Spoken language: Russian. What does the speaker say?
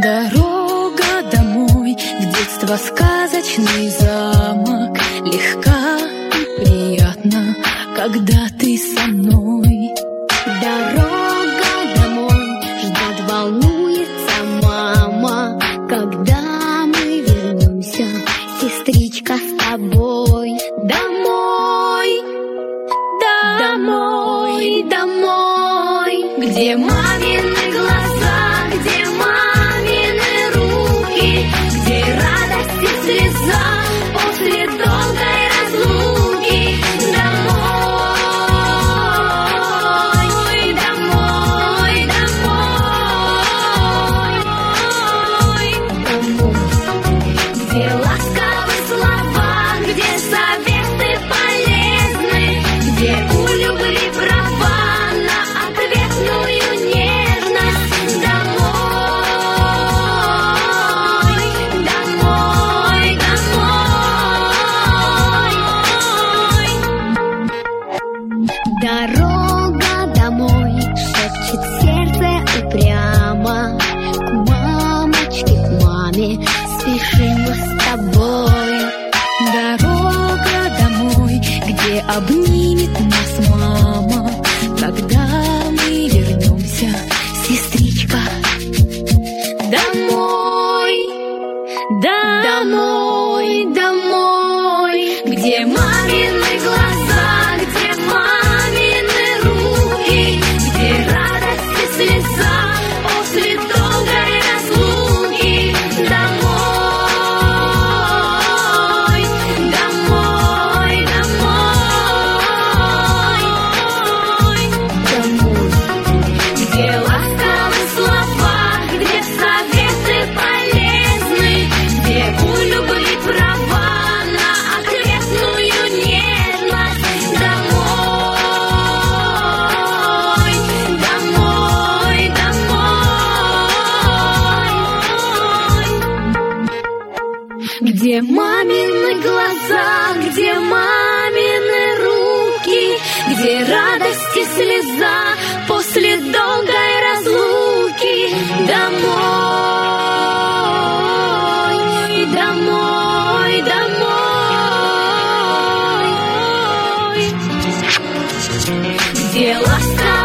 Дорога домой, в детство сказочный замок. Легка и приятна, когда ты со мной. Дорога домой, ждет, волнуется мама, когда мы вернемся, сестричка, с тобой. Домой, домой, домой, где мамины глаза, где мамины руки, где радость и слеза после долгой разлуки. Домой, домой, домой, домой, где ласковые слова, где советы полезны, где у любви права на ответную нежность. Домой, домой, домой. Дорога домой, шепчет сердце упрямо. К мамочке, к маме, спешим мы с тобой. Дорога домой, где обнимет нас мама, когда мы вернемся, сестричка. Домой, домой, домой, где мамины глаза, где мамины руки, где радость и слеза после долгой разлуки. Домой, домой, домой, домой, где ласковые слова, где советы полезны, где у любви права на ответную нежность. Домой, домой, домой, где мамины глаза, где мамины руки, где радость и слеза после долгой разлуки. Домой, домой, домой, где ласка.